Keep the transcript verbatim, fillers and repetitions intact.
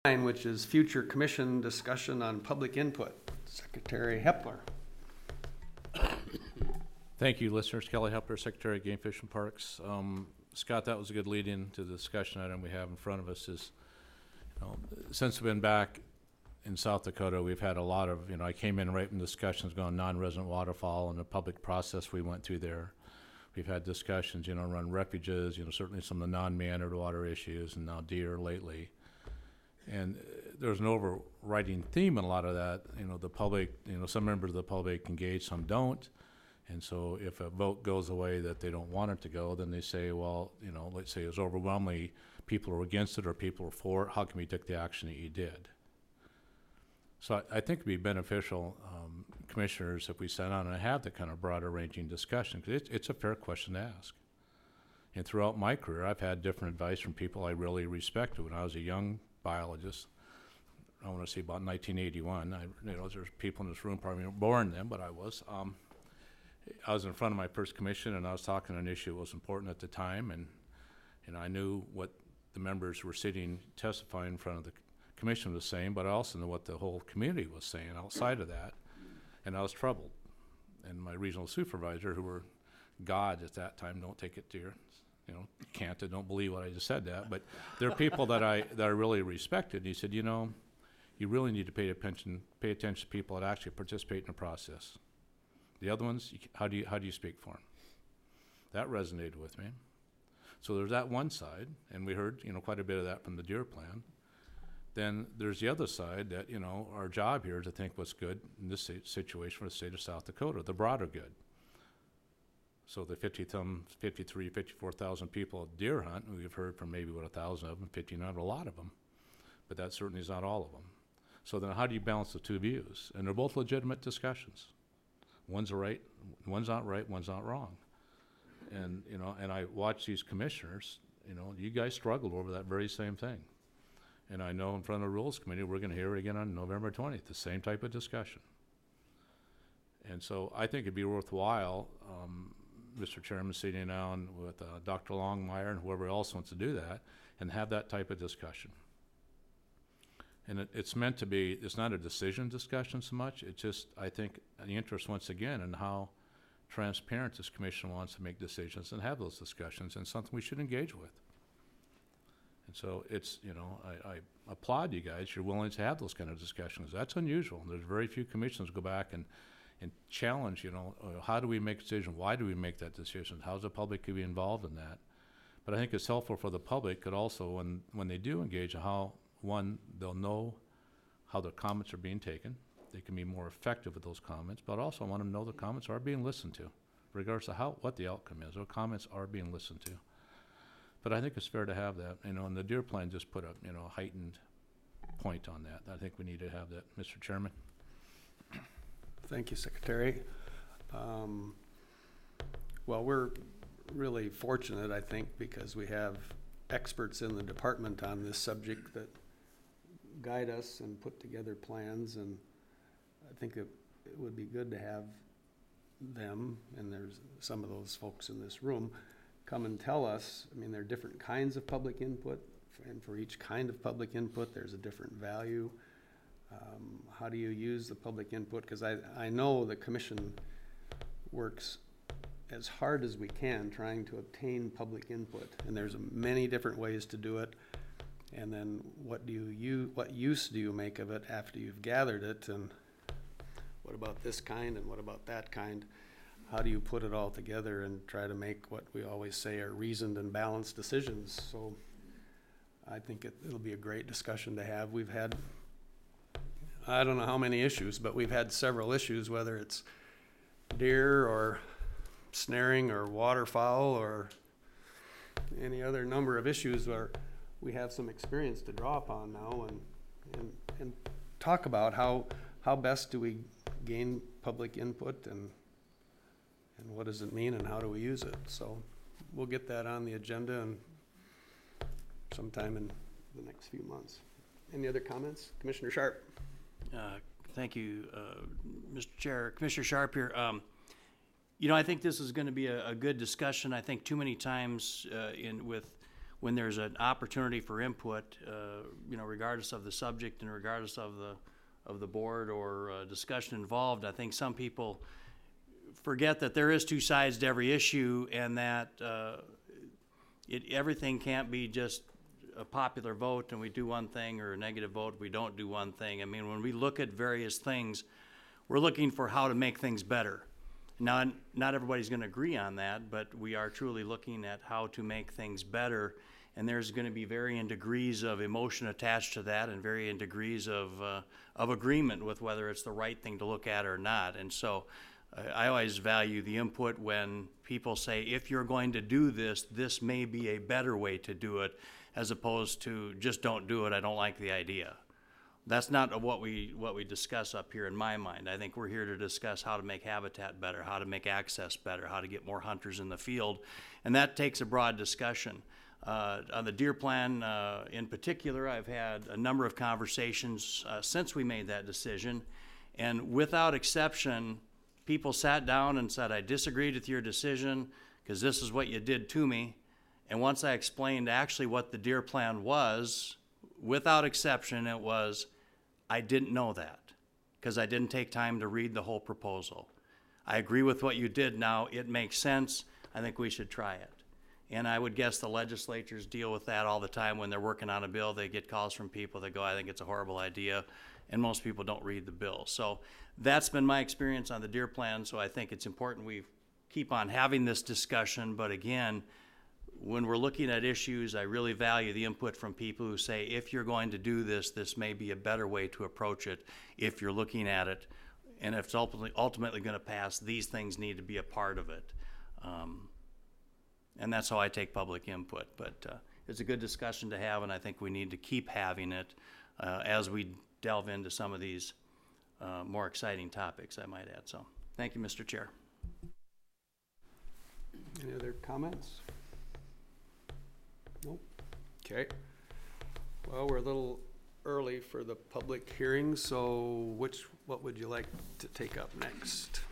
Which is future commission discussion on public input. Secretary Hepler. Thank you, listeners. Kelly Hepler, Secretary of Game Fish and Parks. Um, Scott, that was a good lead-in to the discussion item we have in front of us. Is you know, since we've been back in South Dakota, we've had a lot of, you know, I came in right when discussions going non-resident waterfowl and the public process we went through there. We've had discussions, you know, around refuges, you know, certainly some of the non-meandered water issues, and now deer lately. And there's an overriding theme in a lot of that. You know, the public, you know, some members of the public engage, some don't. And so if a vote goes away that they don't want it to go, then they say, well, you know, let's say it's overwhelmingly people are against it or people are for it. How can we take the action that you did? So I, I think it'd be beneficial, um, commissioners, if we sat down and have that kind of broader ranging discussion, because it's, it's a fair question to ask. And throughout my career, I've had different advice from people I really respected. When I was a young biologist, I want to say about nineteen eighty-one. I, you know, there's people in this room probably weren't born then, but I was. Um, I was in front of my first commission, and I was talking on an issue that was important at the time, and and I knew what the members were sitting testifying in front of the commission was saying, but I also knew what the whole community was saying outside of that, and I was troubled. And my regional supervisor, who were God at that time, don't take it to your you know, can't, I don't believe what I just said that, but there are people that I that I really respected. And he said, you know, you really need to pay attention, pay attention to people that actually participate in the process. The other ones, how do you how do you speak for them? That resonated with me. So there's that one side, and we heard, you know, quite a bit of that from the deer plan. Then there's the other side that, you know, our job here is to think what's good in this situation for the state of South Dakota, the broader good. So the fifty, fifty-three, fifty-four thousand people at deer hunt, we've heard from maybe what a thousand of them, fifteen hundred, a lot of them, but that certainly is not all of them. So then how do you balance the two views? And they're both legitimate discussions. One's right, one's not right, one's not wrong. And, you know, and I watch these commissioners, you know, you guys struggle over that very same thing. And I know in front of the Rules Committee, we're gonna hear it again on November twentieth, the same type of discussion. And so I think it'd be worthwhile, um, Mister Chairman, sitting down with uh, Doctor Longmire and whoever else wants to do that and have that type of discussion. And it, it's meant to be, it's not a decision discussion so much, it's just, I think, the interest once again in how transparent this commission wants to make decisions and have those discussions, and something we should engage with. And so it's, you know, I, I applaud you guys, you're willing to have those kind of discussions. That's unusual. There's very few commissions go back and and challenge, you know, uh, how do we make a decision? Why do we make that decision? How's the public could be involved in that? But I think it's helpful for the public could also, when, when they do engage, how, one, they'll know how their comments are being taken. They can be more effective with those comments, but also I want them to know the comments are being listened to, regardless of how, what the outcome is. Those comments are being listened to. But I think it's fair to have that, you know, and the deer plan just put a, you know, heightened point on that. I think we need to have that, Mister Chairman. Thank you, Secretary. Um, well, we're really fortunate, I think, because we have experts in the department on this subject that guide us and put together plans, and I think it, it would be good to have them, and there's some of those folks in this room, come and tell us. I mean, there are different kinds of public input, and for each kind of public input, there's a different value. Um, how do you use the public input? Because I, I know the commission works as hard as we can trying to obtain public input, and there's many different ways to do it. And then what do you, you what use do you make of it after you've gathered it? And what about this kind and what about that kind? How do you put it all together and try to make what we always say are reasoned and balanced decisions? So I think it, it'll be a great discussion to have. We've had, I don't know how many issues, but we've had several issues, whether it's deer or snaring or waterfowl or any other number of issues where we have some experience to draw upon now, and and, and talk about how how best do we gain public input, and and what does it mean and how do we use it. So we'll get that on the agenda and sometime in the next few months. Any other comments? Commissioner Sharp. Uh, thank you, uh, Mister Chair. Commissioner Sharp here. Um, you know, I think this is going to be a, a good discussion. I think too many times uh, in with when there's an opportunity for input, uh, you know, regardless of the subject and regardless of the, of the board or uh, discussion involved, I think some people forget that there is two sides to every issue, and that uh, it, everything can't be just a popular vote and we do one thing, or a negative vote, we don't do one thing. I mean, when we look at various things, we're looking for how to make things better. Now, not everybody's going to agree on that, but we are truly looking at how to make things better, and there's going to be varying degrees of emotion attached to that, and varying degrees of uh, of agreement with whether it's the right thing to look at or not. And so I always value the input when people say, if you're going to do this, this may be a better way to do it, as opposed to just don't do it, I don't like the idea. That's not what we what we discuss up here in my mind. I think we're here to discuss how to make habitat better, how to make access better, how to get more hunters in the field, and that takes a broad discussion. Uh, on the deer plan uh, in particular, I've had a number of conversations uh, since we made that decision, and without exception, people sat down and said, I disagreed with your decision because this is what you did to me. And once I explained actually what the deer plan was, without exception, it was, I didn't know that because I didn't take time to read the whole proposal. I agree with what you did now. It makes sense. I think we should try it. And I would guess the legislatures deal with that all the time when they're working on a bill. They get calls from people that go, I think it's a horrible idea. And most people don't read the bill. So that's been my experience on the deer plan. So I think it's important we keep on having this discussion. But again, when we're looking at issues, I really value the input from people who say, if you're going to do this, this may be a better way to approach it if you're looking at it. And if it's ultimately, ultimately going to pass, these things need to be a part of it. Um, and that's how I take public input. But uh, it's a good discussion to have, and I think we need to keep having it uh, as we delve into some of these uh, more exciting topics, I might add. So thank you, Mister Chair. Any other comments? Nope. Okay. Well, we're a little early for the public hearing, so which, what would you like to take up next?